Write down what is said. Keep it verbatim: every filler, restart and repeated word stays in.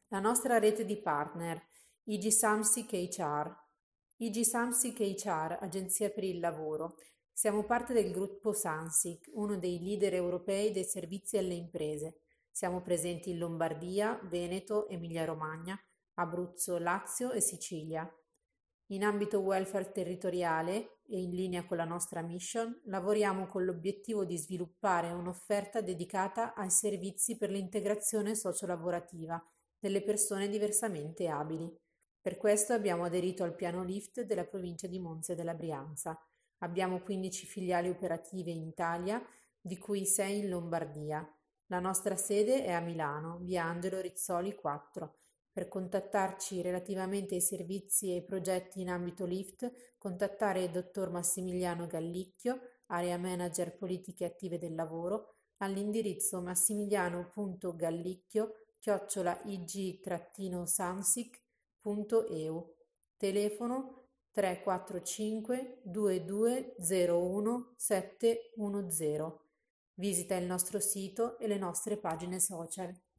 La nostra rete di partner, I G Samsic H R. I G Samsic H R, Agenzia per il Lavoro. Siamo parte del gruppo Samsic, uno dei leader europei dei servizi alle imprese. Siamo presenti in Lombardia, Veneto, Emilia-Romagna, Abruzzo, Lazio e Sicilia. In ambito welfare territoriale e in linea con la nostra mission, lavoriamo con l'obiettivo di sviluppare un'offerta dedicata ai servizi per l'integrazione sociolavorativa delle persone diversamente abili. Per questo abbiamo aderito al piano LIFT della provincia di Monza e della Brianza. Abbiamo quindici filiali operative in Italia, di cui sei in Lombardia. La nostra sede è a Milano, via Angelo Rizzoli quattro. Per contattarci relativamente ai servizi e ai progetti in ambito LIFT, contattare il dottor Massimiliano Gallicchio, Area Manager Politiche Attive del Lavoro, all'indirizzo massimiliano.gallicchio chiocciola ig-samsic punto eu. Telefono tre quattro cinque due due zero uno sette uno zero. Visita il nostro sito e le nostre pagine social.